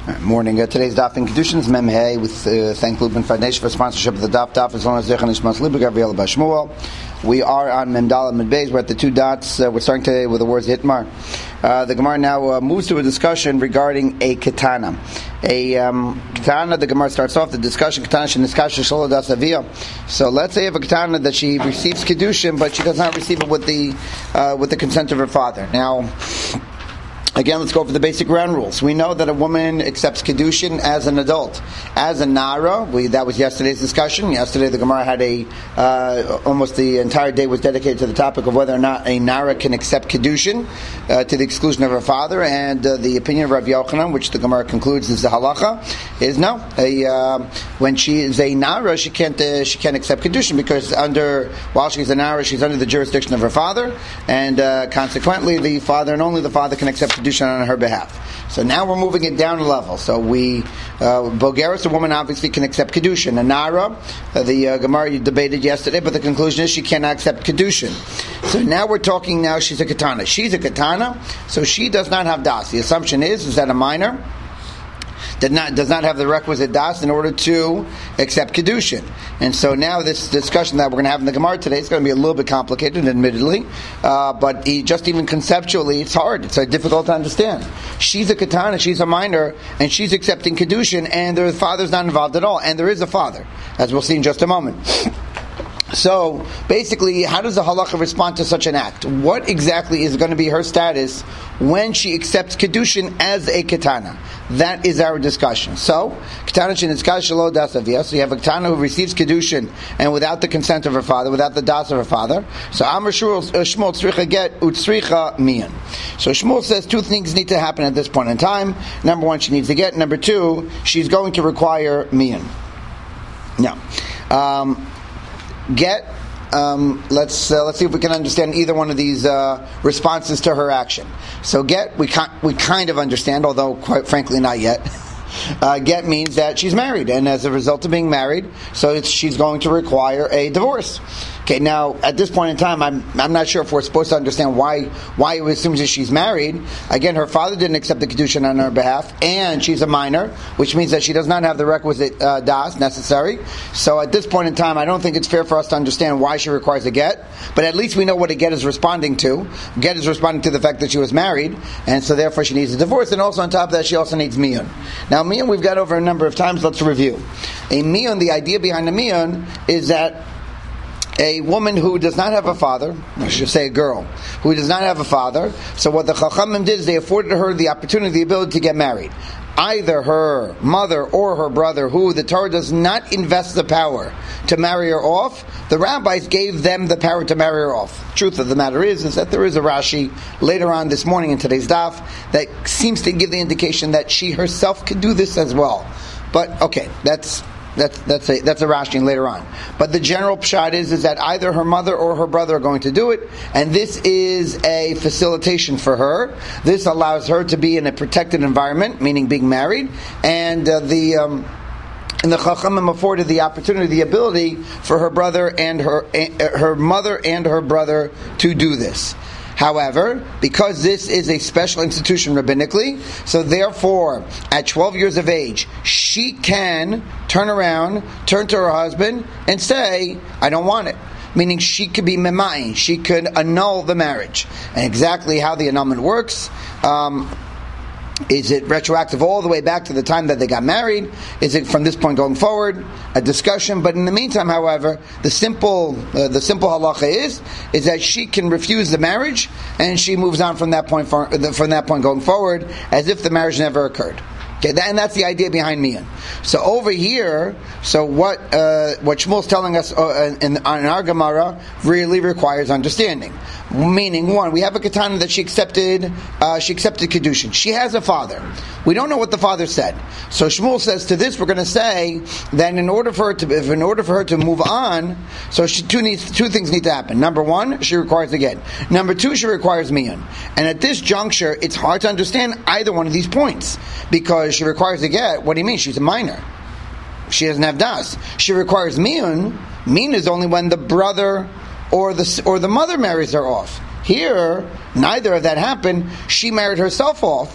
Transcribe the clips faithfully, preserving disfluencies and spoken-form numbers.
Morning. Uh, today's Daf in Kedushin's Mem Hey with uh, thank Lubin Foundation for sponsorship of the Daf. Daf as long as Zechan Ishmas Libra Gabriel Bashmuel. We are on Mem Dal and Mem Beis. We're at the two dots. Uh, we're starting today with the words Hitmar. Uh, the Gemara now uh, moves to a discussion regarding a katana. A um, katana. The Gemara starts off the discussion. Katana sheniskasha shelo das avia. So let's say you have a katana that she receives kedushin, but she does not receive it with the uh, with the consent of her father. Now, again, let's go over the basic ground rules. We know that a woman accepts kedushin as an adult, as a nara. We, that was yesterday's discussion. Yesterday, the Gemara had a uh, almost the entire day was dedicated to the topic of whether or not a nara can accept kedushin uh, to the exclusion of her father. And uh, the opinion of Rav Yochanan, which the Gemara concludes is the halacha, is no. A, uh, when she is a nara, she can't uh, she can't accept kedushin because under while she's a nara, she's under the jurisdiction of her father, and uh, consequently, the father and only the father can accept kedushin on her behalf. So now we're moving it down a level. So we, uh, Bogeris, a woman obviously can accept Kedushin. A Nara, uh, the uh, Gemara debated yesterday, but the conclusion is she cannot accept Kedushin. So now we're talking now she's a Katana. She's a Katana, so she does not have Das. The assumption is, is that a minor Did not, does not have the requisite das in order to accept kedushin, and so now this discussion that we're going to have in the Gemara today is going to be a little bit complicated, admittedly, uh, but he, just even conceptually, it's hard. It's uh, difficult to understand. She's a katana, she's a minor, and she's accepting kedushin, and the father's not involved at all, and there is a father, as we'll see in just a moment. So, basically, how does the halacha respond to such an act? What exactly is going to be her status when she accepts kedushin as a katana? That is our discussion. So, katana sheniskasha shelo das avia. So you have a katana who receives kedushin and without the consent of her father, without the das of her father. So Amar Shmuel tzricha get utzricha miyan. So Shmuel says two things need to happen at this point in time. Number one, she needs to get. Number two, she's going to require miyan. Now, um, Get. Um, let's uh, let's see if we can understand either one of these uh, responses to her action. So get we can, we kind of understand, although quite frankly not yet. Uh, get means that she's married, and as a result of being married, so it's, she's going to require a divorce. Okay, now at this point in time, I'm I'm not sure if we're supposed to understand why why it assumes that she's married. Again, her father didn't accept the kedushin on her behalf, and she's a minor, which means that she does not have the requisite uh, das necessary. So at this point in time, I don't think it's fair for us to understand why she requires a get. But at least we know what a get is responding to. Get is responding to the fact that she was married, and so therefore she needs a divorce. And also on top of that, she also needs miyun. Now miyun we've got over a number of times. Let's review. A miyun, the idea behind the miyun is that a woman who does not have a father, I should say a girl, who does not have a father, so what the Chachamim did is they afforded her the opportunity, the ability to get married. Either her mother or her brother, who the Torah does not invest the power to marry her off, the rabbis gave them the power to marry her off. Truth of the matter is, is that there is a Rashi later on this morning in today's daf that seems to give the indication that she herself could do this as well. But, okay, that's... That's that's a that's a Rashi later on. But the general pshat is is that either her mother or her brother are going to do it, and this is a facilitation for her. This allows her to be in a protected environment, meaning being married, and uh, the. Um, And the Chachamim afforded the opportunity, the ability for her brother and her uh, her mother and her brother to do this. However, because this is a special institution rabbinically, so therefore, at twelve years of age, she can turn around, turn to her husband, and say, I don't want it. Meaning she could be memayin, she could annul the marriage. And exactly how the annulment works, um, is it retroactive all the way back to the time that they got married? Is it from this point going forward? A discussion. But in the meantime, however, the simple uh, the simple halacha is is that she can refuse the marriage, and she moves on from that point for, from that point going forward, as if the marriage never occurred. Okay, that, and that's the idea behind miyan. So over here, so what uh, what Shmuel's telling us uh, in, in our Gemara really requires understanding. Meaning, one, we have a katana that she accepted. Uh, she accepted kedushin. She has a father. We don't know what the father said. So Shmuel says to this, we're going to say that in order for her to, if in order for her to move on, so she two needs two things need to happen. Number one, she requires a get. Number two, she requires miyan. And at this juncture, it's hard to understand either one of these points because she requires a get. What do you mean? She's a minor. She doesn't have das. She requires miyun. Miyun is only when the brother or the or the mother marries her off. Here, neither of that happened. She married herself off,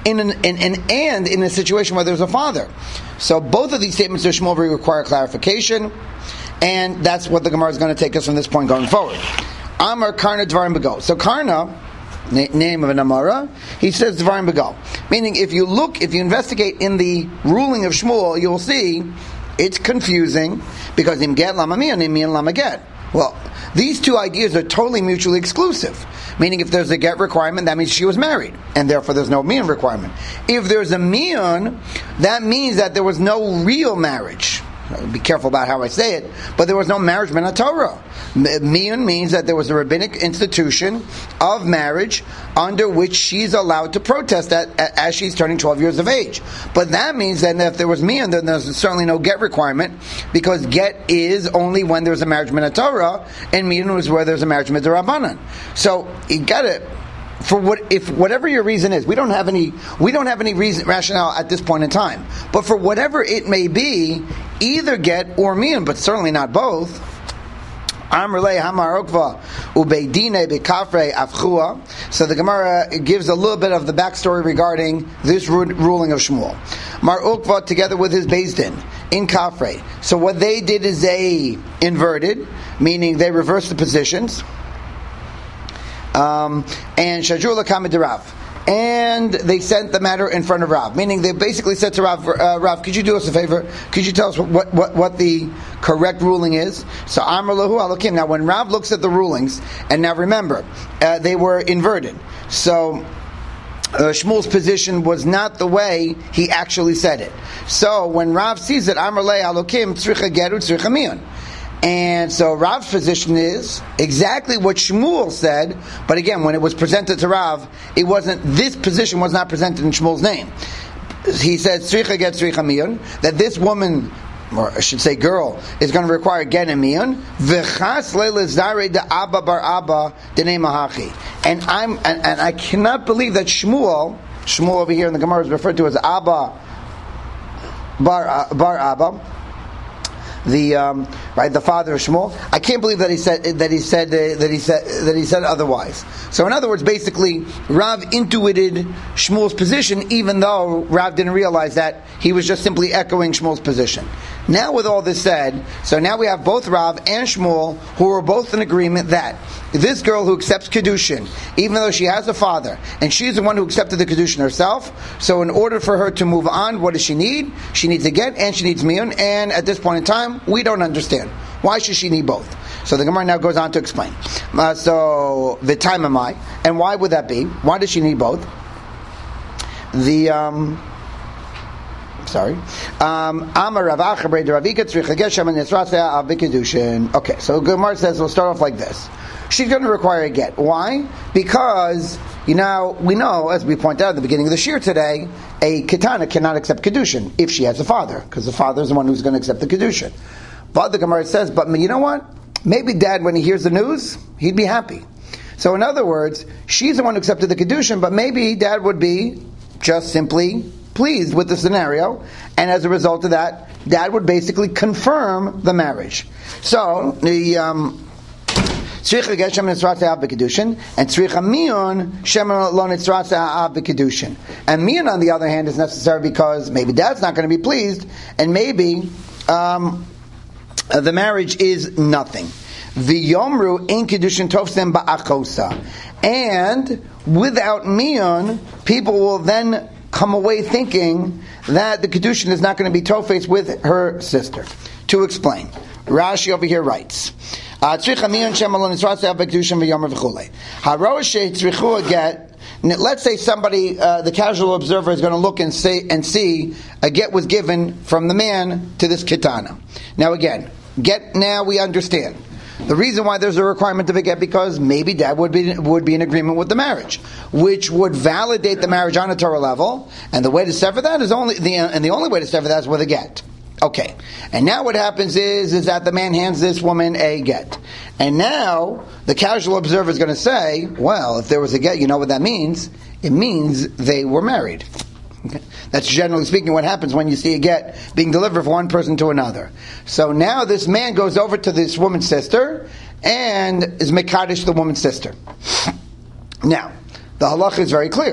in an, in, in, and in a situation where there's a father. So both of these statements of Shmuel require clarification, and that's what the Gemara is going to take us from this point going forward. Amar Karna Dvarim Bego. So Karna, na- name of an Amara, he says Dvarim Bego. Meaning, if you look, if you investigate in the ruling of Shmuel, you'll see it's confusing because im get lama mi and im mian lama get. Well, these two ideas are totally mutually exclusive. Meaning, if there's a get requirement, that means she was married, and therefore there's no mian requirement. If there's a mian, that means that there was no real marriage. Be careful about how I say it, but there was no marriage min Torah. Miyun means that there was a rabbinic institution of marriage under which she's allowed to protest that as she's turning twelve years of age. But that means that if there was miyun, then there's certainly no get requirement, because get is only when there's a marriage min Torah, and miyun is where there's a marriage min Rabbanan. So you got to. For what, if whatever your reason is, we don't have any, we don't have any reason, rationale at this point in time. But for whatever it may be, either get or mian, but certainly not both. Amrlei Hamarokva Ubeidine Bekafre Afchua. So the Gemara gives a little bit of the backstory regarding this ruling of Shmuel. Mar Ukva together with his Beis Din in Kafre. So what they did is they inverted, meaning they reversed the positions. Um, and Shajula Kamid Rav. And they sent the matter in front of Rav. Meaning they basically said to Rav, uh, Rav, could you do us a favor? Could you tell us what, what, what the correct ruling is? So Amr Lahu Alakim. Now when Rav looks at the rulings, and now remember, uh, they were inverted. So uh, Shmuel's position was not the way he actually said it. So when Rav sees it, Amr Lei Alakim, Tzricha Geru, Tzricha Mian. And so Rav's position is exactly what Shmuel said, but again, when it was presented to Rav, it wasn't, this position was not presented in Shmuel's name. He said, Tzricha get Tzricha Miyan, that this woman, or I should say girl, is going to require get a Miyan, V'chas leile zare de Abba bar Abba denei mahachi. And I'm, and, and I cannot believe that Shmuel, Shmuel over here in the Gemara is referred to as Abba bar, uh, bar Abba, the um, right, the father of Shmuel. I can't believe that he said that he said uh, that he said that he said otherwise. So, in other words, basically, Rav intuited Shmuel's position, even though Rav didn't realize that he was just simply echoing Shmuel's position. Now, with all this said, so now we have both Rav and Shmuel who are both in agreement that this girl who accepts Kedushin, even though she has a father, and she's the one who accepted the Kedushin herself, so in order for her to move on, what does she need? She needs a get, and she needs miyun, and at this point in time, we don't understand. Why should she need both? So the Gemara now goes on to explain. Uh, so, the time am I, and why would that be? Why does she need both? The, um... Sorry. Um, okay, so Gemara says we'll start off like this. She's going to require a get. Why? Because, you know, we know, as we pointed out at the beginning of the shir today, a ketana cannot accept kedushin if she has a father, because the father is the one who's going to accept the kedushin. But the Gemara says, but you know what? Maybe dad, when he hears the news, he'd be happy. So in other words, she's the one who accepted the kedushin, but maybe dad would be just simply pleased with the scenario, and as a result of that, dad would basically confirm the marriage. So the um, tzricha get shem nitzrat ha'av b'kedushin, and tzricha miyun shem lo nitzrat ha'av b'kedushin. And miyun, on the other hand, is necessary because maybe dad's not going to be pleased, and maybe um, the marriage is nothing. V'yomru in kedushin tofsem ba'achosa, and without miyun, people will then come away thinking that the Kedushin is not going to be tofes with her sister. To explain, Rashi over here writes, let's say somebody, uh, the casual observer, is going to look and say and see a get was given from the man to this ketana. Now again, get now we understand. The reason why there's a requirement of a get, because maybe dad would be would be in agreement with the marriage, which would validate the marriage on a Torah level, and the way to sever that is only the and the only way to sever that is with a get. Okay, and now what happens is is that the man hands this woman a get, and now the casual observer is going to say, well, if there was a get, you know what that means? It means they were married. Okay. That's generally speaking what happens when you see a get being delivered from one person to another. So now this man goes over to this woman's sister and is mekadesh the woman's sister. Now, the halacha is very clear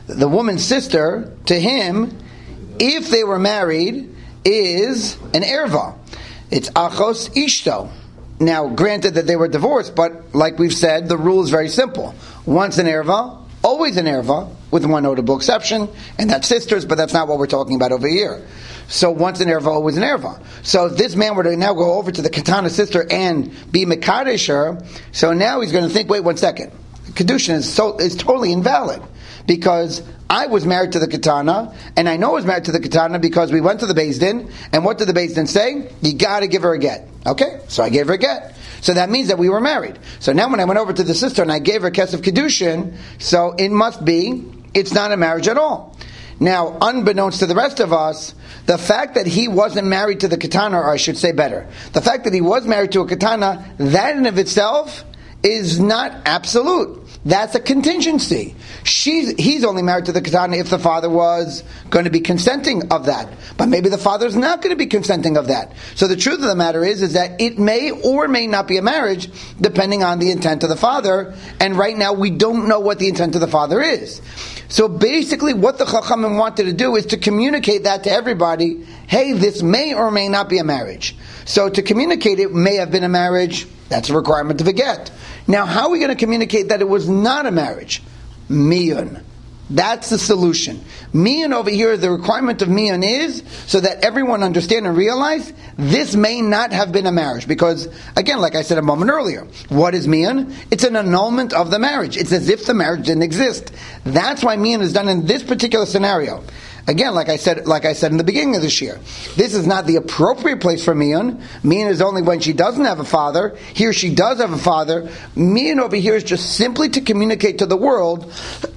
the woman's sister, to him, if they were married, is an erva. It's achos ishto. Now, granted that they were divorced, but like we've said, the rule is very simple. Once an erva, always an erva, with one notable exception, and that's sisters, but that's not what we're talking about over here. So once an erva, always an erva. So if this man were to now go over to the katana sister and be mekadesh her, so now he's going to think, wait one second. Kedushin is so is totally invalid. Because I was married to the katana, and I know I was married to the katana because we went to the Beis Din, and what did the Beis Din say? You got to give her a get. Okay, so I gave her a get. So that means that we were married. So now when I went over to the sister and I gave her kesef kedushin, so it must be, it's not a marriage at all. Now, unbeknownst to the rest of us, the fact that he wasn't married to the katana, or I should say better, the fact that he was married to a katana, that in of itself is not absolute. That's a contingency. She's, he's only married to the katana if the father was going to be consenting of that. But maybe the father's not going to be consenting of that. So the truth of the matter is, is that it may or may not be a marriage, depending on the intent of the father. And right now, we don't know what the intent of the father is. So basically, what the Chachamim wanted to do is to communicate that to everybody. Hey, this may or may not be a marriage. So to communicate it may have been a marriage. That's a requirement of a get. Now, how are we going to communicate that it was not a marriage? Miyun. That's the solution. Miyun over here, the requirement of miyun is so that everyone understand and realize this may not have been a marriage. Because, again, like I said a moment earlier, what is miyun? It's an annulment of the marriage. It's as if the marriage didn't exist. That's why miyun is done in this particular scenario. Again, like I said, like I said in the beginning of this year, this is not the appropriate place for miyun. Miyun is only when she doesn't have a father. Here she does have a father. Miyun over here is just simply to communicate to the world.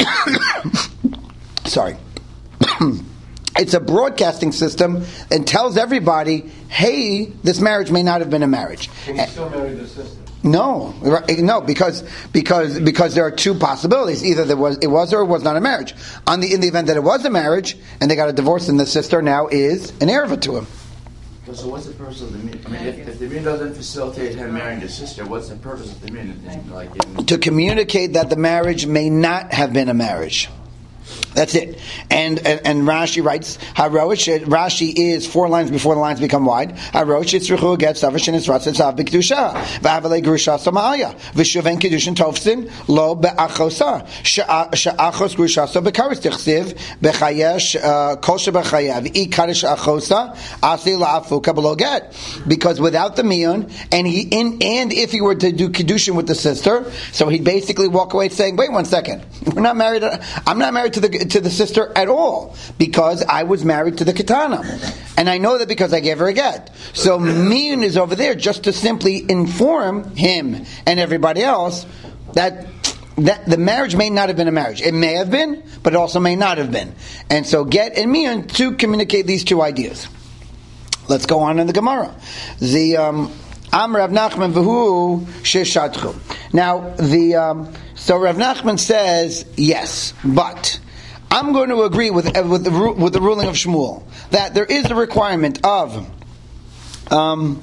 Sorry. It's a broadcasting system and tells everybody, hey, this marriage may not have been a marriage. Can you still marry the sister? No, no, because because because there are two possibilities. Either there was it was or it was not a marriage. On the in the event that it was a marriage and they got a divorce, and the sister now is an erva to him. So what's the purpose of the min? I mean, if, if the min doesn't facilitate him marrying his sister, what's the purpose of the min? Like in, to communicate that the marriage may not have been a marriage. That's it. And and, and Rashi writes, Harosh, Rashi is four lines before the lines become wide. Harosh, Yitzruchu, get Savash, and Yitzratz, and Sav, B'Kedusha. V'avalei Grusha, Samaya. V'shuven Kedushin Tovsin, Lo, Be'achosa. She'achos Grusha, So, B'karis Tichsiv, B'chayesh, Kol She'B'chayev, I Karish Achosa, Asi La'afuka, Below get. Because without the miyun, and he in, and if he were to do Kedushin with the sister, so he'd basically walk away saying, wait one second, we're not married, I'm not married to the to the sister at all, because I was married to the katana, and I know that because I gave her a get. So miyun is over there just to simply inform him and everybody else that that the marriage may not have been a marriage. It may have been, but it also may not have been. And so get and miyun to communicate these two ideas. Let's go on in the Gemara. The um, Am Rav Nachman v'hu sheshatchu. Now the um, so Rav Nachman says yes, but I'm going to agree with with the with the ruling of Shmuel that there is a requirement of, um,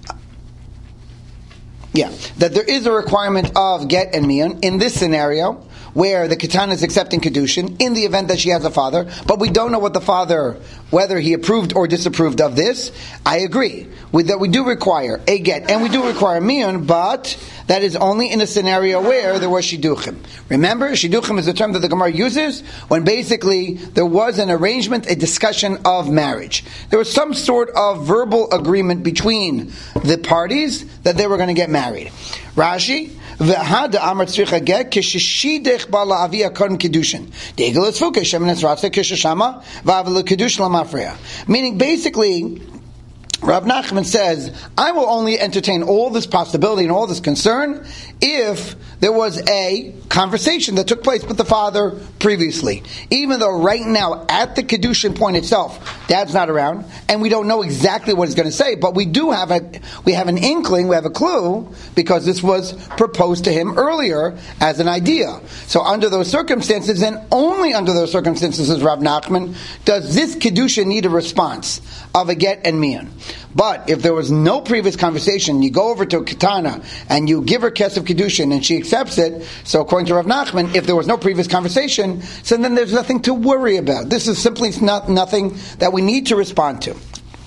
yeah, that there is a requirement of get and miyun in this scenario where the katana is accepting kedushin in the event that she has a father, but we don't know what the father, whether he approved or disapproved of this. I agree with that. We do require a get and we do require miyun, but that is only in a scenario where there was shidduchim. Remember, shidduchim is a term that the Gemara uses when basically there was an arrangement, a discussion of marriage. There was some sort of verbal agreement between the parties that they were going to get married. Rashi, v'hada amar tzricha get kishishidech bala avia kodem kedushin. Deigel etzfuke shemen etzratze kishashama v'avelu kedushin lamafreya. Meaning, basically, Rav Nachman says, I will only entertain all this possibility and all this concern if there was a conversation that took place with the father previously. Even though right now, at the Kedushin point itself, Dad's not around, and we don't know exactly what he's going to say, but we do have a, we have an inkling, we have a clue, because this was proposed to him earlier as an idea. So under those circumstances, and only under those circumstances, as Rav Nachman, does this Kedushin need a response of a get and miyun. But if there was no previous conversation, you go over to a Ketana and you give her Kesef Kedushin and she accepts it, so according to Rav Nachman, if there was no previous conversation, so then there's nothing to worry about. This is simply not nothing that we need to respond to.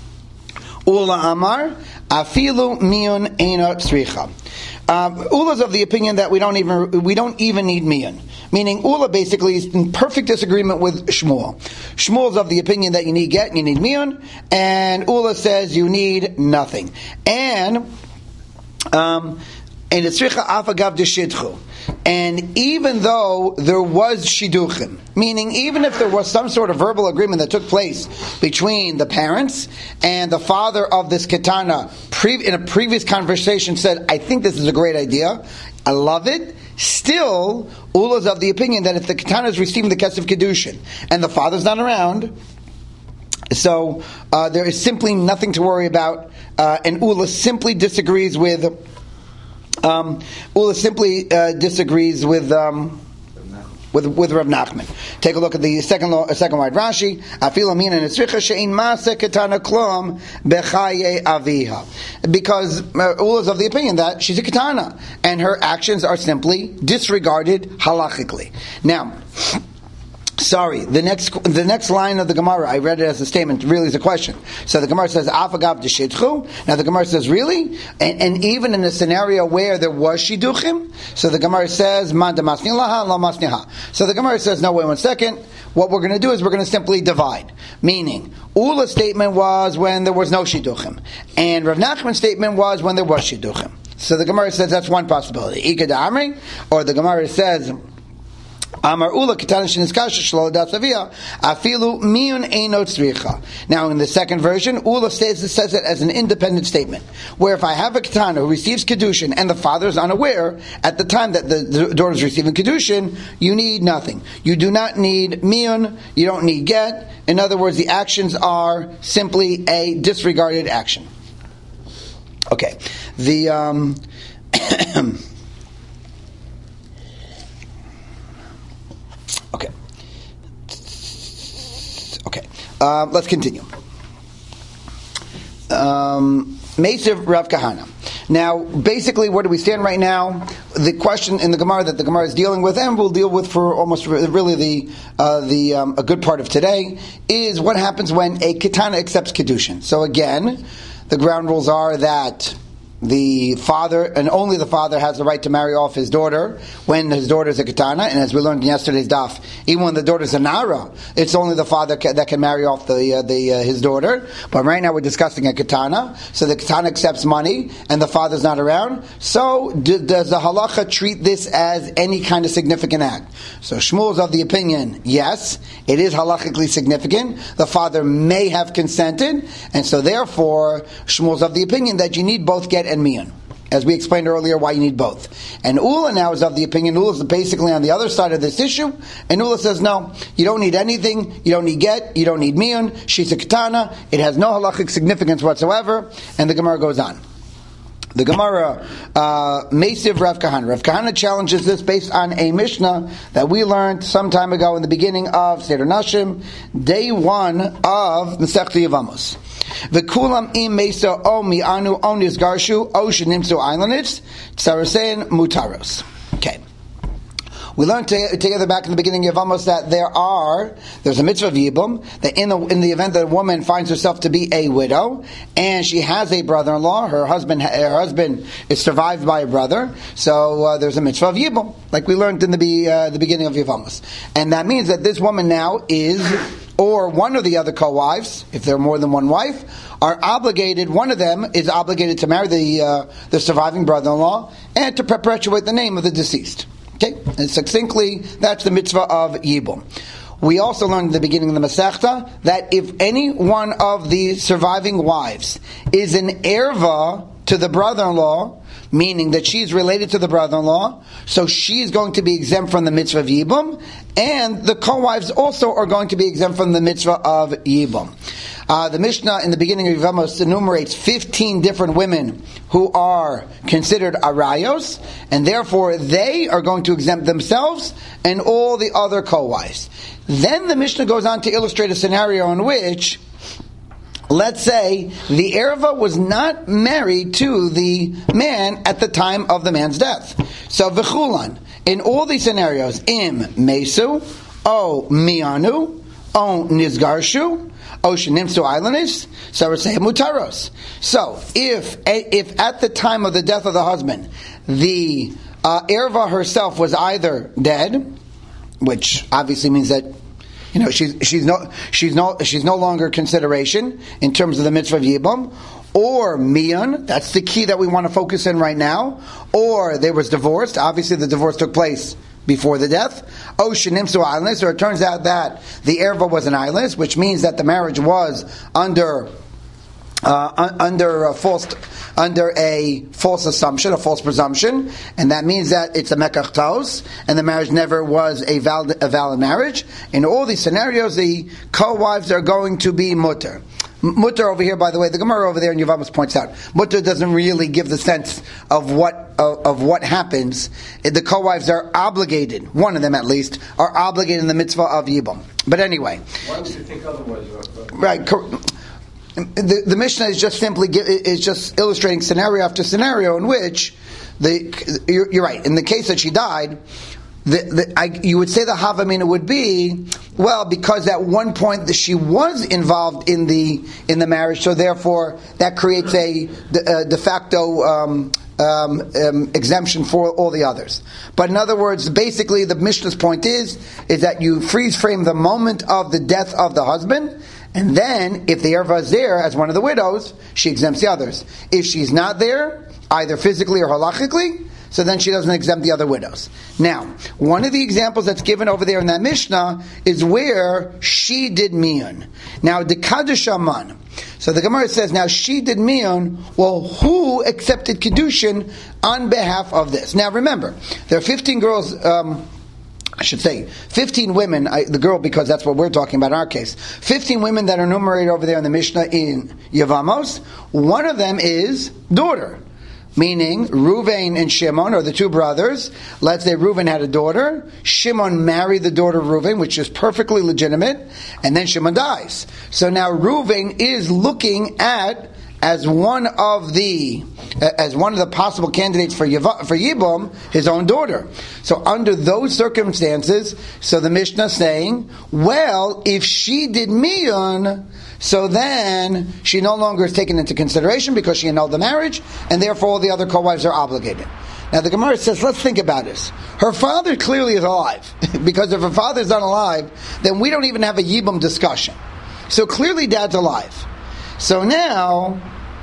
Ula Amar, Afilu Miyun Eina Tzricha. Uh, Ula's of the opinion that we don't even we don't even need miyun. Meaning Ula basically is in perfect disagreement with Shmuel. Shmuel's of the opinion that you need get and you need miyun, and Ula says you need nothing. And um, and it's tzricha afagav deshidchu. And even though there was shiduchim, meaning even if there was some sort of verbal agreement that took place between the parents and the father of this ketana pre- in a previous conversation said, I think this is a great idea, I love it, still, Ula's of the opinion that if the ketana is receiving the Kesef Kedushin and the father's not around, so uh, there is simply nothing to worry about, uh, and Ula simply disagrees with Um, Ula simply uh, disagrees with um, with with Rav Nachman. Take a look at the second law, uh, second wide Rashi. Afil amin and etzricha she'in maaseh ketana klum bechaye aviha, because uh, Ula is of the opinion that she's a ketana and her actions are simply disregarded halachically. Now. Sorry, the next the next line of the Gemara, I read it as a statement, really is a question. So the Gemara says, Afagav d'shidchu. Now the Gemara says, really? And, and even in a scenario where there was shiduchim? So the Gemara says, Man damasni laha, la masniha. So the Gemara says, no, wait one second. What we're going to do is we're going to simply divide. Meaning, Ula's statement was when there was no shiduchim. And Rav Nachman's statement was when there was shiduchim. So the Gemara says that's one possibility. Ika da'amri, or the Gemara says, Amar Ula Ketana Sheniskasha Shlo Dasavia Afilu Miyun Eino Tzricha. Now in the second version, Ula says, says it as an independent statement, where if I have a Ketana who receives Kedushin and the father is unaware at the time that the, the daughter is receiving Kedushin, you need nothing. You do not need Miyun, you don't need Get. In other words, the actions are simply a disregarded action. Okay. The um Okay. Okay. Uh, let's continue. Um, Mesiv Rav Kahana. Now, basically, where do we stand right now? The question in the Gemara that the Gemara is dealing with, and we'll deal with for almost really the uh, the um, a good part of today, is what happens when a ketana accepts kedushin. So again, the ground rules are that the father, and only the father, has the right to marry off his daughter when his daughter is a ketana, and as we learned in yesterday's daf, even when the daughter is a nara, it's only the father ca- that can marry off the uh, the uh, his daughter. But right now we're discussing a ketana, so the ketana accepts money, and the father's not around. So d- does the halacha treat this as any kind of significant act? So Shmuel's of the opinion, yes, it is halachically significant. The father may have consented, and so therefore Shmuel's of the opinion that you need both get and miyun, as we explained earlier why you need both. And Ula now is of the opinion, Ula is basically on the other side of this issue, and Ula says no, you don't need anything, you don't need get, you don't need miyun, she's a ketana, it has no halachic significance whatsoever, and the Gemara goes on. The Gemara, uh, Mesiv Rav Kahana. Rav Kahana challenges this based on a Mishnah that we learned some time ago in the beginning of Seder Nashim, day one of Masechta Yevamos. V'kulam im mesa o mi'anu o nizgarshu o shenimtzu islandits tzarasein mutaros. Okay. We learned to, together back in the beginning of Yevamos that there are, there's a mitzvah of Yibum, that in the, in the event that a woman finds herself to be a widow, and she has a brother-in-law, her husband her husband is survived by a brother, so uh, there's a mitzvah of Yibum, like we learned in the, uh, the beginning of Yevamos. And that means that this woman now is, or one of the other co-wives, if there are more than one wife, are obligated, one of them is obligated to marry the, uh, the surviving brother-in-law, and to perpetuate the name of the deceased. Okay, and succinctly, that's the mitzvah of Yibum. We also learned in the beginning of the Masechta that if any one of the surviving wives is an erva to the brother-in-law, meaning that she's related to the brother-in-law, so she's going to be exempt from the mitzvah of Yibum, and the co-wives also are going to be exempt from the mitzvah of Yibum. Uh, the Mishnah in the beginning of Yevamos enumerates fifteen different women who are considered arayos, and therefore they are going to exempt themselves and all the other co-wives. Then the Mishnah goes on to illustrate a scenario in which let's say the Erva was not married to the man at the time of the man's death. So v'chulan, in all these scenarios, im mesu, o mianu, o nizgarshu, o shenimsu islandis, so we're saying mutaros. So if if at the time of the death of the husband, the uh, Erva herself was either dead, which obviously means that, you know, she's she's no she's no she's no longer consideration in terms of the mitzvah of yibum, or mian. That's the key that we want to focus in right now. Or they was divorced. Obviously, the divorce took place before the death. O shenimsu islandless, or it turns out that the erva was an islandless, which means that the marriage was under uh, un- under a false under a false assumption, a false presumption, and that means that it's a mekach taos, and the marriage never was a valid, a valid marriage. In all these scenarios, the co-wives are going to be mutter. Mutter over here, by the way, the Gemara over there in Yevamos points out, mutter doesn't really give the sense of what of, of what happens. The co-wives are obligated, one of them at least, are obligated in the mitzvah of Yibum. But anyway. Why would you think otherwise? Right. The, the Mishnah is just simply is just illustrating scenario after scenario in which the you're, you're right. In the case that she died, the, the, I, you would say the Havamina would be, well, because at one point the, she was involved in the in the marriage, so therefore that creates a de, uh, de facto um, um, um, exemption for all the others. But in other words, basically the Mishnah's point is is that you freeze frame the moment of the death of the husband. And then, if the erva is there as one of the widows, she exempts the others. If she's not there, either physically or halachically, so then she doesn't exempt the other widows. Now, one of the examples that's given over there in that Mishnah is where she did miyun. Now, the Kaddish Aman. So the Gemara says, now she did miyun, well, who accepted Kiddushin on behalf of this? Now, remember, there are fifteen girls... Um, I should say, fifteen women, I, the girl, because that's what we're talking about in our case, fifteen women that are enumerated over there in the Mishnah in Yevamos. One of them is daughter, meaning Reuven and Shimon are the two brothers. Let's say Reuven had a daughter, Shimon married the daughter of Reuven, which is perfectly legitimate, and then Shimon dies. So now Reuven is looking at, as one of the as one of the possible candidates for Yiv- for Yibum, his own daughter. So under those circumstances, so the Mishnah is saying, well, if she did miyun, so then she no longer is taken into consideration because she annulled the marriage, and therefore all the other co-wives are obligated. Now the Gemara says, let's think about this. Her father clearly is alive, because if her father is not alive, then we don't even have a Yibum discussion. So clearly dad's alive. So now,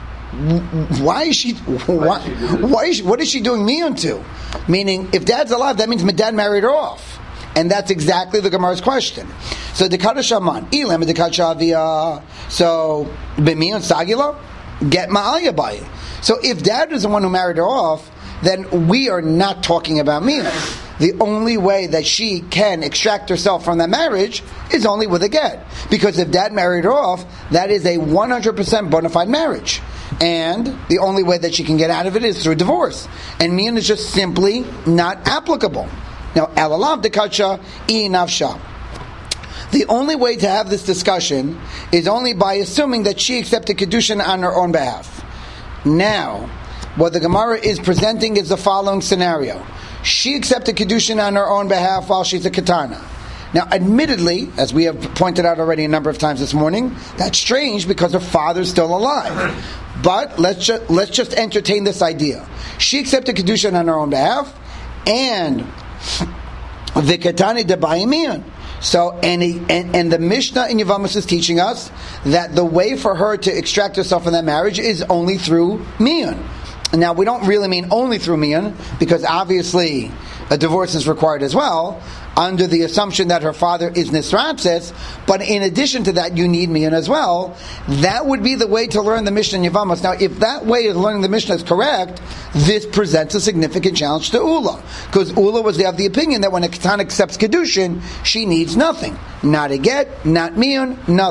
why is she? Why, why is she, what is she doing miyun to? Meaning, if dad's alive, that means my dad married her off, and that's exactly the Gemara's question. So the Kaddish Aman, ilam the Kaddish. So b'miyun sagila, get ma'alya by it. So if dad is the one who married her off, then we are not talking about miyun. The only way that she can extract herself from that marriage is only with a get. Because if dad married her off, that is a one hundred percent bona fide marriage. And the only way that she can get out of it is through divorce. And miyun is just simply not applicable. Now, alalav dekacha I nafsha. The only way to have this discussion is only by assuming that she accepted Kiddushin on her own behalf. Now, what the Gemara is presenting is the following scenario. She accepted Kiddushin on her own behalf while she's a Ketana. Now, admittedly, as we have pointed out already a number of times this morning, that's strange because her father's still alive. But let's just, let's just entertain this idea. She accepted Kiddushin on her own behalf, and the Ketani debayimian. So, and, he, and and the Mishnah in Yevamos is teaching us that the way for her to extract herself from that marriage is only through miyun. Now, we don't really mean only through miyun, because obviously a divorce is required as well, under the assumption that her father is Nisratzes, but in addition to that, you need miyun as well. That would be the way to learn the Mishnah in Yevamos. Now, if that way of learning the Mishnah is correct, this presents a significant challenge to Ula, because Ula was of the opinion that when a Ketana accepts Kedushin, she needs nothing. Not a get, not miyun, nothing.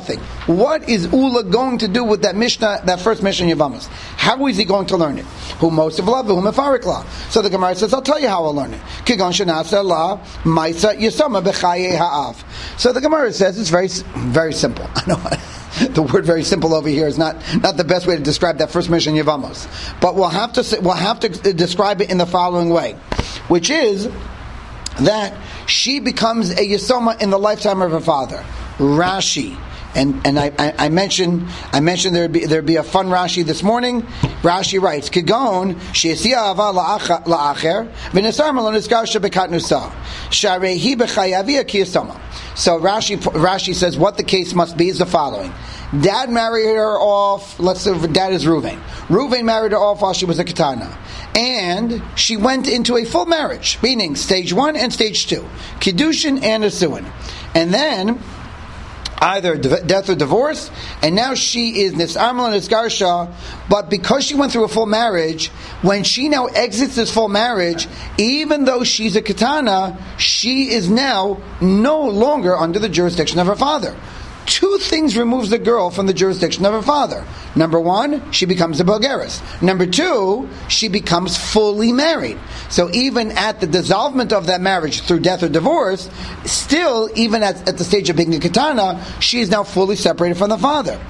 What is Ula going to do with that Mishnah, that first Mishnah in Yevamos? How is he going to learn it? Who most of love, who mefarik la. So the Gemara says, I'll tell you how I'll learn it. Kigon shenasa la ma'isa yisama b'chaye ha'av. So the Gemara says it's very, very simple. I know. The word "very simple" over here is not, not the best way to describe that first Mishnah in Yevamos. But we'll have to say, we'll have to describe it in the following way, which is that she becomes a Yisoma in the lifetime of her father. Rashi. And and I, I, I mentioned I mentioned there'd be there'd be a fun Rashi this morning. Rashi writes, Kigon she'esiya ava la'acher v'nesar malon izgarsha bekatnusa sharehi b'chayavia kiyasoma. So Rashi Rashi says what the case must be is the following: Dad married her off. Let's say Dad is Reuven. Reuven married her off while she was a katana, and she went into a full marriage, meaning stage one and stage two, kiddushin and asuin, and then either death or divorce, and now she is nisarmal and nisgarsha, but because she went through a full marriage, when she now exits this full marriage, even though she's a katana, she is now no longer under the jurisdiction of her father. Two things removes the girl from the jurisdiction of her father. Number one, she becomes a Bogeres. Number two, she becomes fully married. So even at the dissolvement of that marriage through death or divorce, still, even at, at the stage of being a katana, she is now fully separated from the father.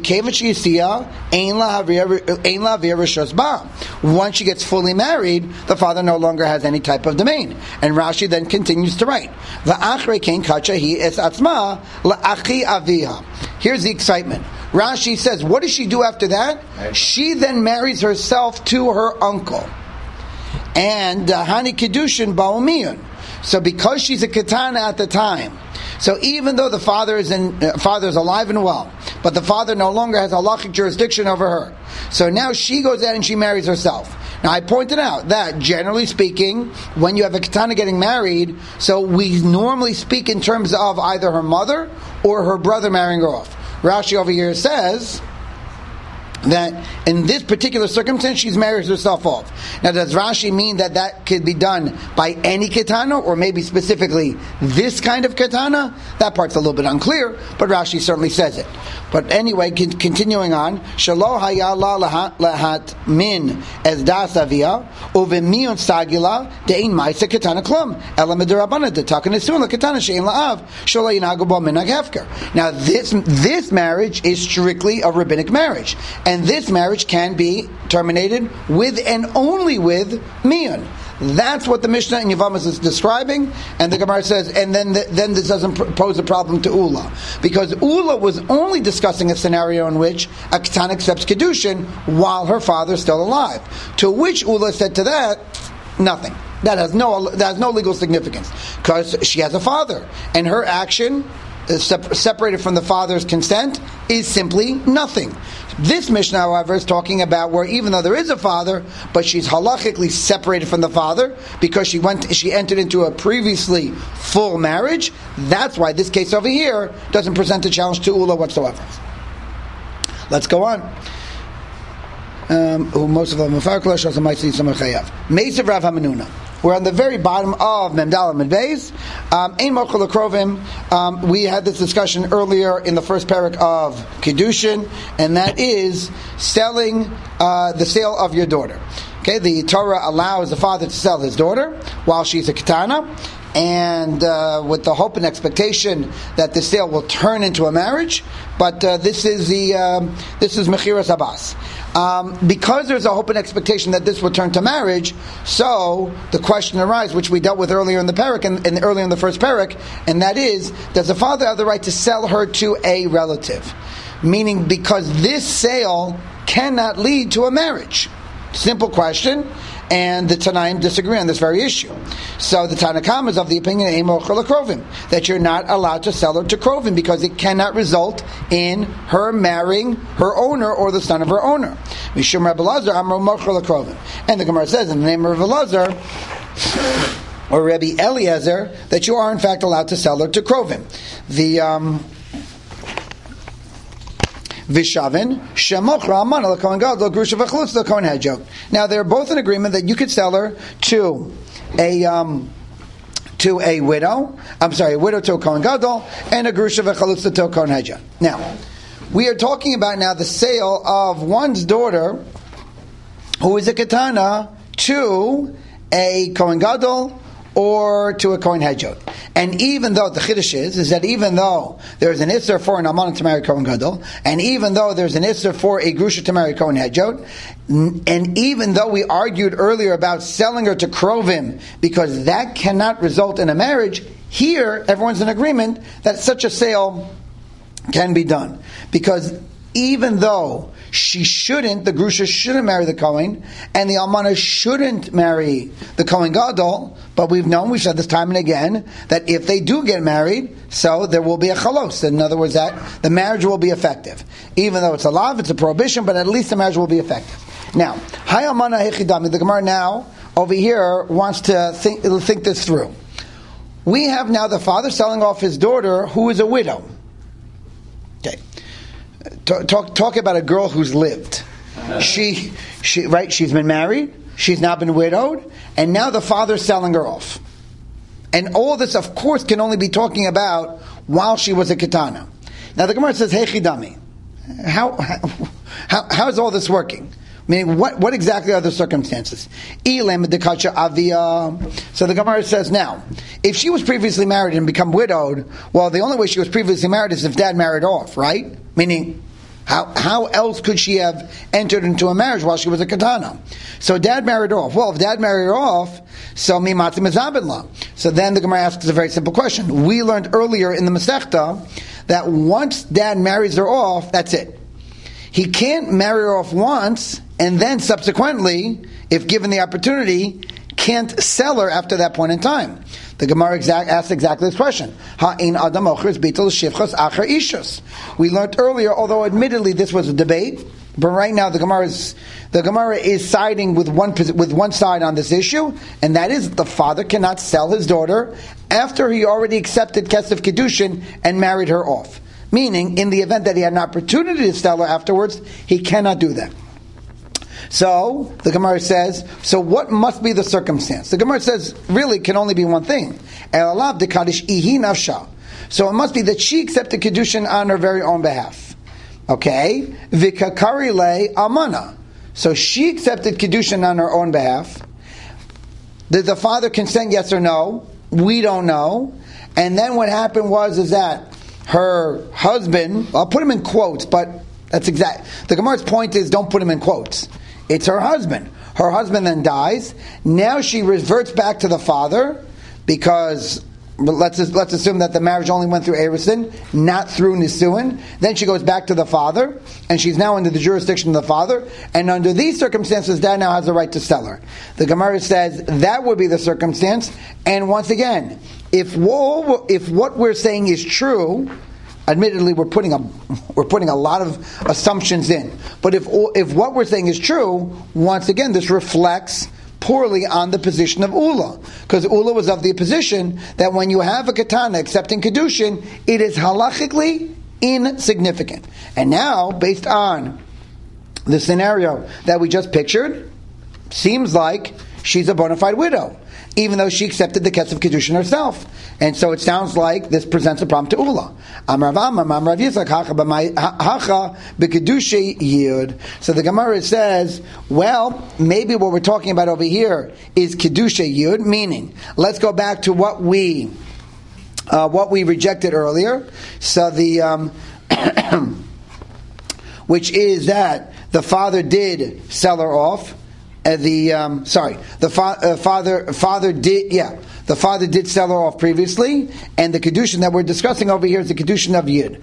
Once she gets fully married, the father no longer has any type of domain. And Rashi then continues to write, here's the excitement. Rashi says, what does she do after that? She then marries herself to her uncle. And Hani Kiddushin Ba'omiyun. So because she's a katana at the time, so even though the father is in, uh, father is alive and well, but the father no longer has halachic jurisdiction over her. So now she goes out and she marries herself. Now I pointed out that generally speaking, when you have a katana getting married, so we normally speak in terms of either her mother or her brother marrying her off. Rashi over here says that in this particular circumstance, she's married herself off. Now, does Rashi mean that that could be done by any katana, or maybe specifically this kind of katana? That part's a little bit unclear, but Rashi certainly says it. But anyway, con- continuing on, Shalo haya la lahat min as das avia uvemion sagila dein ma'isa katana klum ela midrabana detakan esun la katana shein la'av shalo yinagu bo minag hefker. Now, this this marriage is strictly a rabbinic marriage. And this marriage can be terminated with and only with miyun. That's what the Mishnah in Yevamos is describing, and the Gemara says, and then the, then this doesn't pr- pose a problem to Ula, because Ula was only discussing a scenario in which a katana accepts kedushin while her father is still alive. To which Ula said to that, nothing. That has no that has no legal significance, because she has a father, and her action, uh, sep- separated from the father's consent, is simply nothing. This Mishnah, however, is talking about where even though there is a father, but she's halachically separated from the father because she went, she entered into a previously full marriage. That's why this case over here doesn't present a challenge to Ula whatsoever. Let's go on. Um, most of them are Meis of Rav Hamanuna. We're on the very bottom of Memdal and Medbeis. Ein mochel lekrovim. Um, we had this discussion earlier in the first parak of Kiddushin, and that is selling uh, the sale of your daughter. Okay, the Torah allows the father to sell his daughter while she's a katana, and uh, with the hope and expectation that the sale will turn into a marriage. But uh, this is the um, this is Mechiras Abbas. Um, because there's a hope and expectation that this will turn to marriage, so the question arises, which we dealt with earlier in the parak and, and earlier in the first parak, and that is, does the father have the right to sell her to a relative? Meaning, because this sale cannot lead to a marriage. Simple question. And the Tanaim disagree on this very issue. So the Tanakam is of the opinion that you're not allowed to sell her to Krovim because it cannot result in her marrying her owner or the son of her owner. Mishum Rabbi Elazar Amro Mochel Krovim. And the Gemara says in the name of Rabbi Elazar or Rabbi Eliezer that you are in fact allowed to sell her to Krovim. The um, Vishavin, Shemochra Amana L'Kohen Gadol Grusha V'Chlutz L'Kohen Hedjok. Now they're both in agreement that you could sell her to a um, to a widow. I'm sorry, a widow to a Kohen Gadol and a Grusha V'Chlutz to a Kohen Hedjok. Now, we are talking about now the sale of one's daughter, who is a Ketana, to a Kohen Gadol or to a Kohen Hedjot. And even though the Chiddush is, is that even though there's an Isser for an Almana to marry Kohen Gadol, and even though there's an Isser for a Grusha to marry Kohen Hedjot, and even though we argued earlier about selling her to Krovim, because that cannot result in a marriage, here everyone's in agreement that such a sale can be done. Because even though she shouldn't, the Grusha shouldn't marry the Kohen, and the Almana shouldn't marry the Kohen Gadol, but we've known, we've said this time and again, that if they do get married, so there will be a chalos. In other words, that the marriage will be effective. Even though it's a lav, it's a prohibition, but at least the marriage will be effective. Now, Hay Almana Hechidami, the Gemara now, over here, wants to think, think this through. We have now the father selling off his daughter, who is a widow. Okay. Talk, talk, talk about a girl who's lived. She, she, right? She's been married. She's now been widowed, and now the father's selling her off. And all this, of course, can only be talking about while she was a ketana. Now the Gemara says, "Hey chidami, how how how is all this working? Meaning, what what exactly are the circumstances?" Ilem dekacha avia. So the Gemara says, now, if she was previously married and become widowed, well, the only way she was previously married is if dad married off, right? Meaning, how how else could she have entered into a marriage while she was a katana? So dad married off. Well, if dad married off, so mimatim izabinla. So then the Gemara asks a very simple question. We learned earlier in the Masechta that once dad marries her off, that's it. He can't marry her off once and then subsequently, if given the opportunity, can't sell her after that point in time. The Gemara exact, asks exactly this question. Ha'in adam ochris bitul shivchas acher ishus. We learned earlier, although admittedly this was a debate, but right now the Gemara is the Gemara is siding with one with one side on this issue, and that is the father cannot sell his daughter after he already accepted Kesef Kedushin and married her off. Meaning, in the event that he had an opportunity to sell her afterwards, he cannot do that. So, the Gemara says, so what must be the circumstance? The Gemara says, really, can only be one thing. Elalav dekadish ihi nafsha. So it must be that she accepted Kedushin on her very own behalf. Okay? Vikakari le amana. So she accepted Kedushin on her own behalf. Did the father consent, yes or no? We don't know. And then what happened was, is that her husband, I'll put him in quotes, but that's exact. The Gemara's point is, don't put him in quotes. It's her husband. Her husband then dies. Now she reverts back to the father because let's let's assume that the marriage only went through Erusin, not through Nisuin. Then she goes back to the father, and she's now under the jurisdiction of the father. And under these circumstances, dad now has the right to sell her. The Gemara says that would be the circumstance. And once again, if we'll, if what we're saying is true, admittedly, we're putting a we're putting a lot of assumptions in. But if if what we're saying is true, once again, this reflects poorly on the position of Ula, because Ula was of the position that when you have a katana accepting kedushin, it is halachically insignificant. And now, based on the scenario that we just pictured, seems like she's a bona fide widow, even though she accepted the Kesef Kedushin herself. And so it sounds like this presents a problem to Ula. So the Gemara says, well, maybe what we're talking about over here is Kedusha Yud, meaning, let's go back to what we uh, what we rejected earlier. So the um, which is that the father did sell her off. Uh, the um, sorry, the fa- uh, father father did yeah the father did sell her off previously, and the kedushin that we're discussing over here is the kedushin of Yid.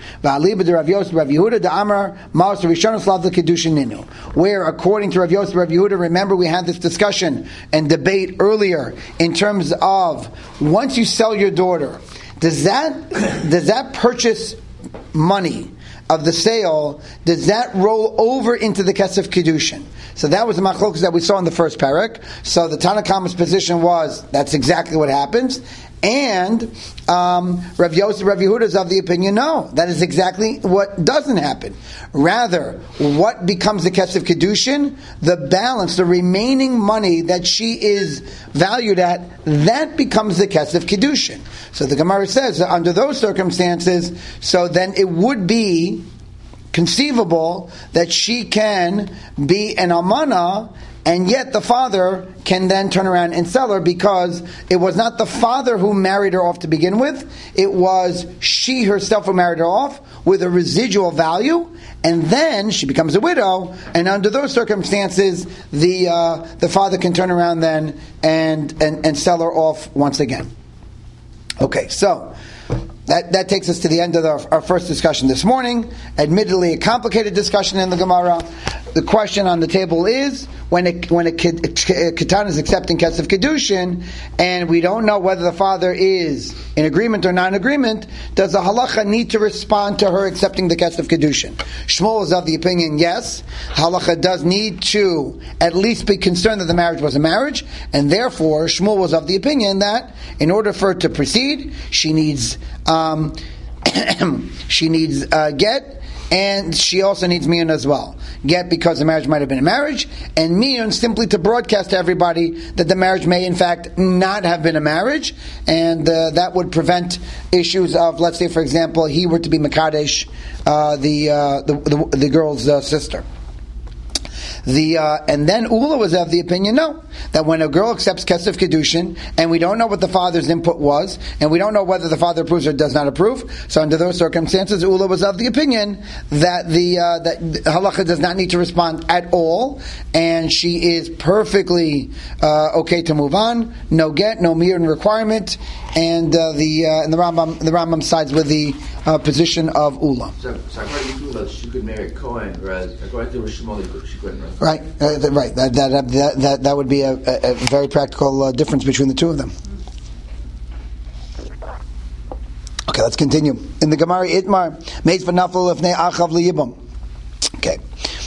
Where, according to Rav Yosef Rav Yehuda, remember we had this discussion and debate earlier in terms of once you sell your daughter, does that does that purchase money of the sale, does that roll over into the Kesef Kedushin? So that was the machlokas that we saw in the first parak. So the Tanna Kama's position was, that's exactly what happens. And um, Rav Yosef, Rav Yehuda is of the opinion, no, that is exactly what doesn't happen. Rather, what becomes the Kesef Kedushin? The balance, the remaining money that she is valued at, that becomes the Kesef Kedushin. So the Gemara says that under those circumstances, so then it would be conceivable that she can be an almana, and yet the father can then turn around and sell her, because it was not the father who married her off to begin with. It was she herself who married her off with a residual value, and then she becomes a widow, and under those circumstances, the uh, the father can turn around then and, and, and sell her off once again. Okay, so That that takes us to the end of our, our first discussion this morning. Admittedly, a complicated discussion in the Gemara. The question on the table is, when a, when a, kid, a katan is accepting kesef kedushin, and we don't know whether the father is in agreement or non-agreement, does the halacha need to respond to her accepting the kesef kedushin? Shmuel is of the opinion, yes. Halacha does need to at least be concerned that the marriage was a marriage, and therefore Shmuel was of the opinion that in order for her to proceed, she needs um, she needs uh, get, and she also needs miyun as well. Get because the marriage might have been a marriage, and miyun simply to broadcast to everybody that the marriage may in fact not have been a marriage, and uh, that would prevent issues of, let's say for example, he were to be mekadesh uh, the, uh, the the the girl's uh, sister. The uh, and then Ula was of the opinion, no, that when a girl accepts kesef kedushin, and we don't know what the father's input was, and we don't know whether the father approves or does not approve, so under those circumstances, Ula was of the opinion that the uh, that halacha does not need to respond at all, and she is perfectly uh, okay to move on. No get, no miyun requirement, and uh, the uh, and the Rambam the Rambam sides with the uh, position of Ula. So, so according to Ula, she could marry a Kohen, whereas according to Shmuel, she couldn't. Right, uh, right. That that that that, that would be a, a, a very practical uh, difference between the two of them. Okay, let's continue. In the Gemara, Itmar meis v'nafal lefnei achav liyibam. Okay,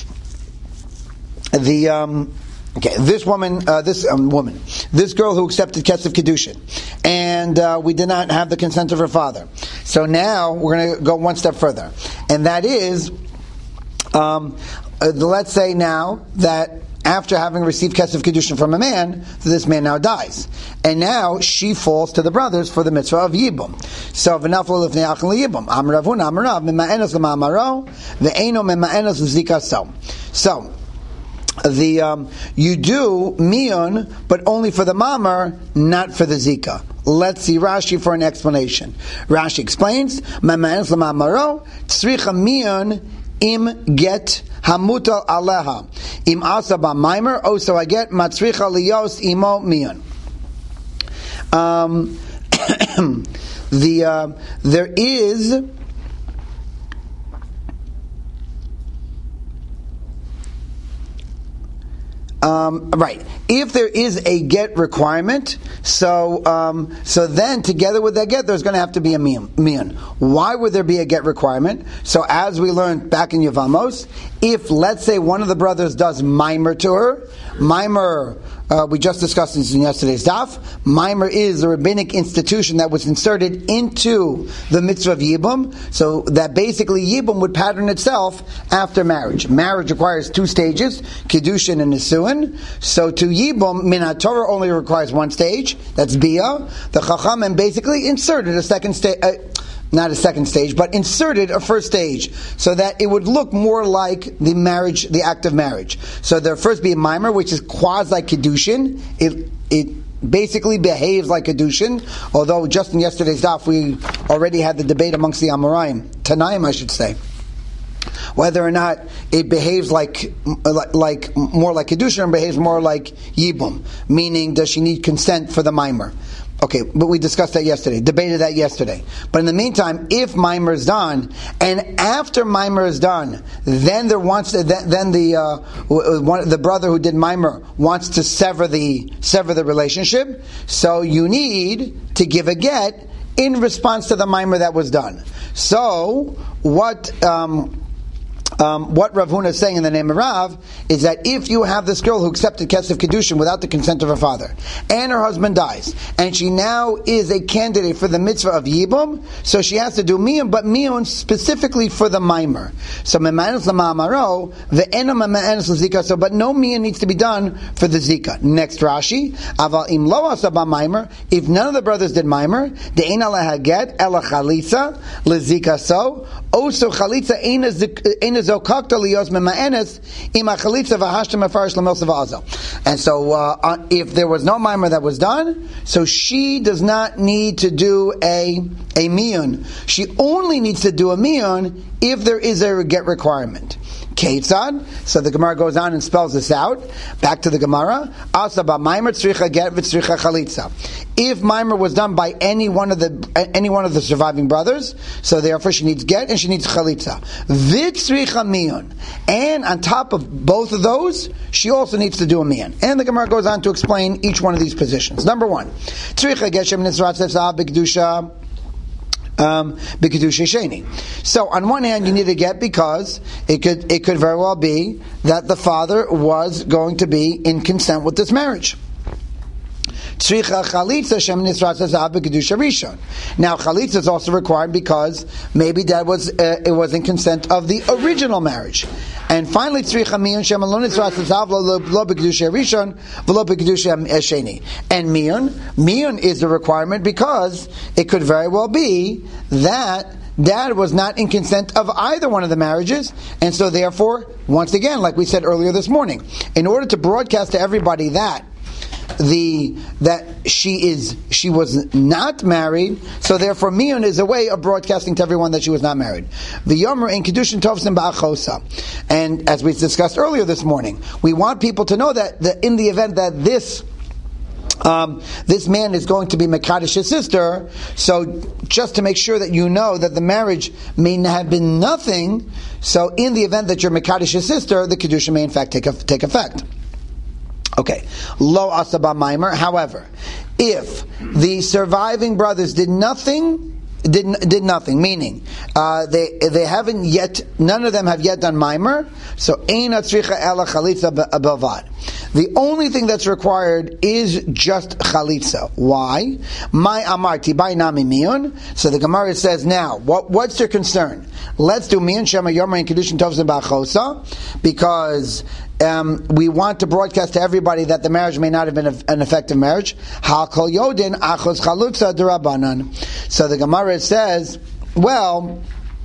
the um, okay this woman, uh, this um, woman, this girl who accepted kesef kedushin, and uh, we did not have the consent of her father. So now we're going to go one step further, and that is. Um, Uh, let's say now that after having received kesef kedushin from a man, this man now dies, and now she falls to the brothers for the mitzvah of yibum. So v'nafal lifnei achim liyibum. Amar Rav Huna, Amar Rav, mema'enos l'ma'amaro, ve'eno mema'enos l'zikaso. So the um, you do miyun, but only for the mamar, not for the zika. Let's see Rashi for an explanation. Rashi explains, mema'enos l'ma'amaro, tzricha miyun im get hamutal aleha im asaba maimer also I get matzricha liyos imo mion. Um, the uh, there is Um, right. If there is a get requirement, so um, so then together with that get, there's going to have to be a miyun. Why would there be a get requirement? So as we learned back in Yevamos, if let's say one of the brothers does mimer to her, mimer. Uh, we just discussed this in yesterday's daf. Mimer is a rabbinic institution that was inserted into the mitzvah of Yibum, so that basically Yibum would pattern itself after marriage. Marriage requires two stages, Kiddushin and Nisuin. So to Yibum, Minat Torah only requires one stage, that's Bia. The Chachamim basically inserted a second stage, uh, not a second stage, but inserted a first stage, so that it would look more like the marriage, the act of marriage. So there first be a mimer, which is quasi Kiddushin. It it basically behaves like Kiddushin, although just in yesterday's daf we already had the debate amongst the Amoraim, Tanaim I should say, whether or not it behaves like like, like more like Kiddushin or behaves more like Yibum, meaning does she need consent for the mimer? Okay, but we discussed that yesterday, debated that yesterday. But in the meantime, if mimer is done, and after mimer is done, then there wants to, then, then the uh, one, the brother who did mimer wants to sever the sever the relationship. So you need to give a get in response to the mimer that was done. So what? Um, Um, what Rav Huna is saying in the name of Rav is that if you have this girl who accepted kesef kedushin without the consent of her father, and her husband dies, and she now is a candidate for the mitzvah of Yibum, so she has to do miyun, but miyun specifically for the mimer. So mema'anos l'ma'amaro, ve'eno mema'anos l'zika, so but no miyun needs to be done for the zika. Next Rashi, aval im lo asaba mimer, if none of the brothers did mimer, de'ena lehaget ela chalitza l'zika so, also chalitza ena And so, uh, if there was no mimer that was done, so she does not need to do a a miyun. She only needs to do a miyun if there is a get requirement. Ketzad. So the Gemara goes on and spells this out. Back to the Gemara. Asaba mimer tzricha get v'tzricha chalitza. If mimer was done by any one of the any one of the surviving brothers, so therefore she needs get and she needs chalitza. V'tzricha miyun. And on top of both of those, she also needs to do a miyun. And the Gemara goes on to explain each one of these positions. Number one, tzricha get shem nitzrat tzefzah b'kedusha. Um, so on one hand you need to get because it could it could very well be that the father was going to be in consent with this marriage. Now chalitza is also required because maybe that was uh, it was in consent of the original marriage. And finally, tzricha miyun shem lo nitzras tzav lo b'kedusha rishon v'lo b'kedusha sheni. And miyun, miyun is the requirement because it could very well be that dad was not in consent of either one of the marriages, and so therefore, once again, like we said earlier this morning, in order to broadcast to everybody that the that she is she was not married, so therefore miyun is a way of broadcasting to everyone that she was not married. The yomer in kedushin tovsim ba'achosa, and as we discussed earlier this morning, we want people to know that, that in the event that this Um, this man is going to be Mekadosh his sister, so just to make sure that you know that the marriage may have been nothing, so in the event that you're Mekadosh his sister, the Kedusha may in fact take, take effect. Okay. Lo asaba maimer. However, if the surviving brothers did nothing, did did nothing, meaning uh, they they haven't yet, none of them have yet done maimer, so eina tzricha ela chalitza bavad. The only thing that's required is just chalitza. Why? My amarti by nami miyun. So the Gemara says now, what what's your concern? Let's do miyun shema yomer in kedushin tovzim ba'achosa, because Um, we want to broadcast to everybody that the marriage may not have been a, an effective marriage. Hakol yodin achos chalutza derabanan. So the Gemara says, well,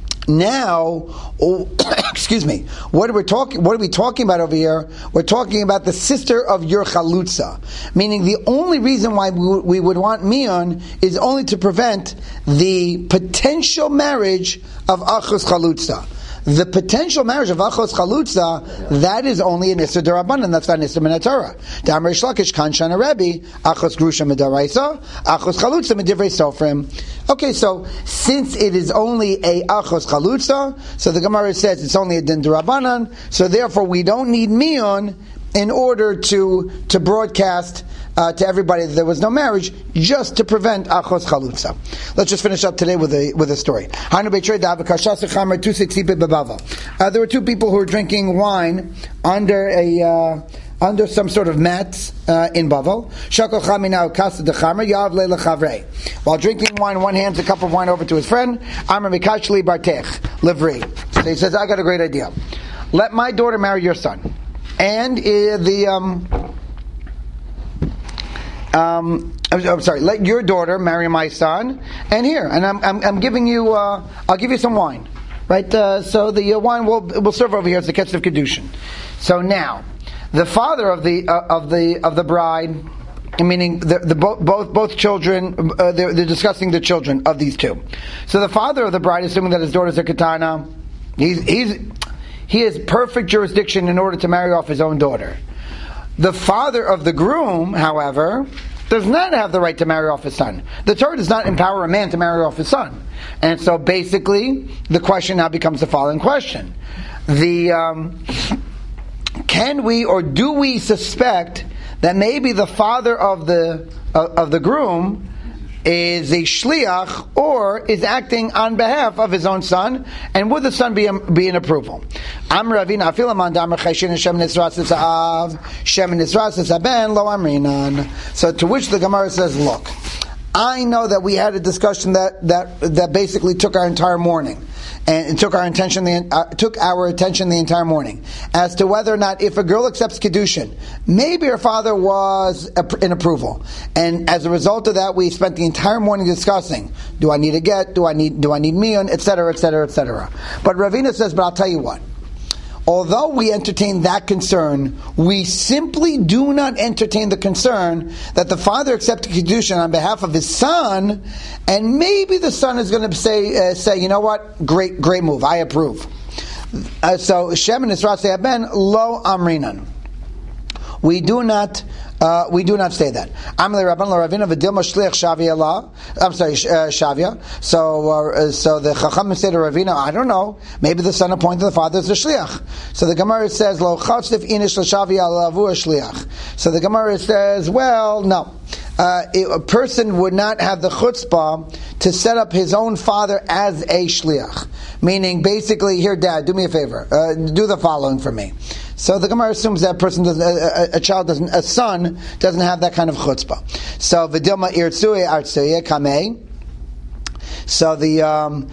now, oh, excuse me, what are we talking? What are we talking about over here? We're talking about the sister of your chalutza, meaning the only reason why we, we would want miyun is only to prevent the potential marriage of achos chalutza. The potential marriage of achos chalutza, that is only an issur derabanan. That's not an issur min haTorah. Damar Reish Lakish kan shana Rebbe achos grusha midaraisa, achos chalutza midivrei sofrim. Okay, so since it is only a achos chalutza, so the Gemara says it's only a din derabanan. So therefore, we don't need miyun in order to to broadcast uh, to everybody that there was no marriage, just to prevent achos chalutza. Let's just finish up today with a with a story. Uh, there were two people who were drinking wine under a uh, under some sort of mats uh, in Bavel. While drinking wine, one hands a cup of wine over to his friend. So he says, "I got a great idea. Let my daughter marry your son." And uh, the um, um, I'm, I'm sorry. Let your daughter marry my son, and here, and I'm I'm, I'm giving you. Uh, I'll give you some wine, right? Uh, so the uh, wine will will serve over here as the ketz of kedushin. So now, the father of the uh, of the of the bride, meaning the, the both both both children, uh, they're, they're discussing the children of these two. So the father of the bride, assuming that his daughters are katana, he's he's. He has perfect jurisdiction in order to marry off his own daughter. The father of the groom, however, does not have the right to marry off his son. The Torah does not empower a man to marry off his son. And so basically, the question now becomes the following question. The um, can we or do we suspect that maybe the father of the uh, of the groom is a shliach or is acting on behalf of his own son, and would the son be, be in approval? So to which the Gemara says, look, I know that we had a discussion that, that, that basically took our entire morning. And it took our attention the uh, took our attention the entire morning as to whether or not, if a girl accepts kedushin, maybe her father was in approval, and as a result of that, we spent the entire morning discussing: do I need a get? Do I need do I need miyun? Etc. Etc. Etc. But Ravina says, but I'll tell you what. although we entertain that concern, we simply do not entertain the concern that the father accepted Kiddushin on behalf of his son, and maybe the son is going to say, uh, say, you know what, great, great move, I approve. Uh, so, Shem and Isra say, Ben, lo amrinan. We do not, uh, we do not say that. Amalei Rabban Ravina v'dilma shliach Shavia la. I'm sorry, uh, Shavia. So, uh, so the Chacham say to Ravina, I don't know. Maybe the son appointed the father as a shliach. So the Gemara says, lo chatzif inish l'Shavia lavu a shliach. So the Gemara says, well, no. Uh, it, a person would not have the chutzpah to set up his own father as a shliach. Meaning, basically, here, Dad, do me a favor. Uh, do the following for me. So the Gemara assumes that person doesn't, a, a, a child doesn't, a son doesn't have that kind of chutzpah. So v'dilma irtzui artzui kamei. So the um,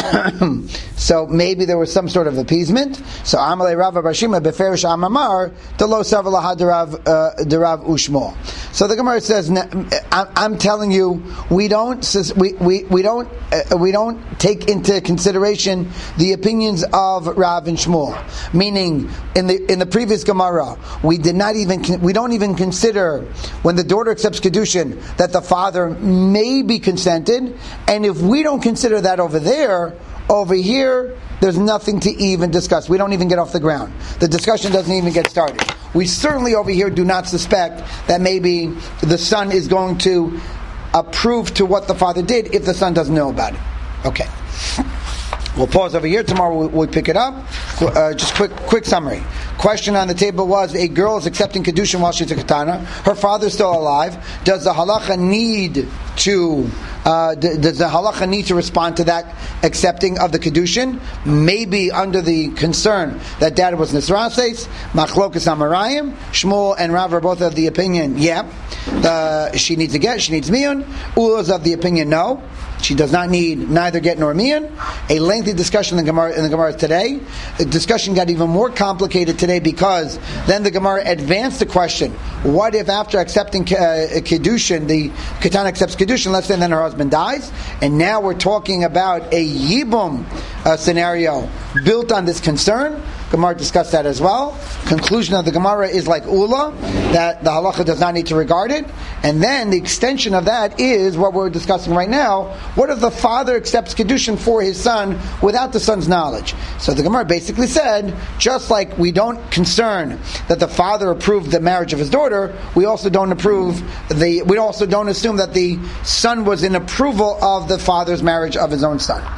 so maybe there was some sort of appeasement. So Amalei Rav Barshima beferish Amamar delo savalaha derav derav ushmo. So the Gemara says, I'm telling you, we don't we we, we don't uh, we don't take into consideration the opinions of Rav and Shmuel. Meaning, in the in the previous Gemara, we did not even we don't even consider when the daughter accepts Kiddushin that the father may be consented, and if we don't consider that over there, over here, there's nothing to even discuss. We don't even get off the ground. The discussion doesn't even get started. We certainly over here do not suspect that maybe the son is going to approve to what the father did if the son doesn't know about it. Okay. We'll pause over here. Tomorrow we'll, we'll pick it up. Uh, just quick quick summary. Question on the table was, a girl is accepting Kiddushin while she's a katana. Her father's still alive. Does the halacha need to uh, d- does the halacha need to respond to that accepting of the Kiddushin? Maybe under the concern that dad was Nisrases. Machlokas Amarayim. Shmuel and Rav are both of the opinion, yeah. Uh, she needs a get, she needs miyun. Ula's of the opinion, no. She does not need neither get nor miyun. A lengthy discussion in the Gemara, in the Gemara today. The discussion got even more complicated today because then the Gemara advanced the question: what if after accepting uh, Kiddushin, the Katana accepts Kiddushin, let's say then her husband dies, and now we're talking about a Yibum uh, scenario built on this concern. Gemara discussed that as well. Conclusion of the Gemara is like Ula, that the halacha does not need to regard it. And then the extension of that is what we're discussing right now. What if the father accepts Kiddushin for his son without the son's knowledge? So the Gemara basically said, just like we don't concern that the father approved the marriage of his daughter, we also don't approve the, we also don't assume that the son was in approval of the father's marriage of his own son.